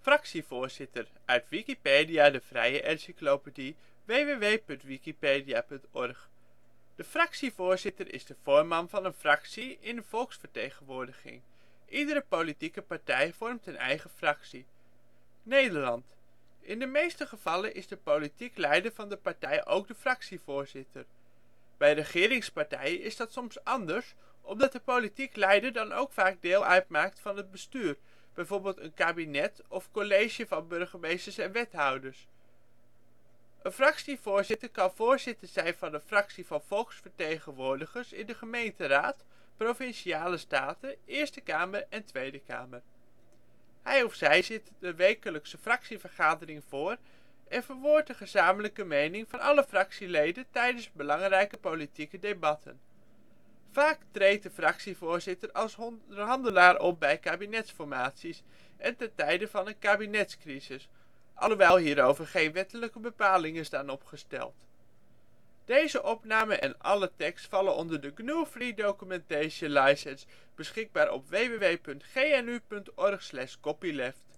Fractievoorzitter, uit Wikipedia, de vrije encyclopedie. www.wikipedia.org. De fractievoorzitter is de voorman van een fractie in de volksvertegenwoordiging. Iedere politieke partij vormt een eigen fractie. Nederland. In de meeste gevallen is de politiek leider van de partij ook de fractievoorzitter. Bij regeringspartijen is dat soms anders, omdat de politiek leider dan ook vaak deel uitmaakt van het bestuur, bijvoorbeeld een kabinet of college van burgemeesters en wethouders. Een fractievoorzitter kan voorzitter zijn van een fractie van volksvertegenwoordigers in de gemeenteraad, provinciale staten, Eerste Kamer en Tweede Kamer. Hij of zij zit de wekelijkse fractievergadering voor en verwoordt de gezamenlijke mening van alle fractieleden tijdens belangrijke politieke debatten. Vaak treedt de fractievoorzitter als onderhandelaar op bij kabinetsformaties en ten tijde van een kabinetscrisis, alhoewel hierover geen wettelijke bepalingen staan opgesteld. Deze opname en alle tekst vallen onder de GNU Free Documentation License, beschikbaar op www.gnu.org/copyleft.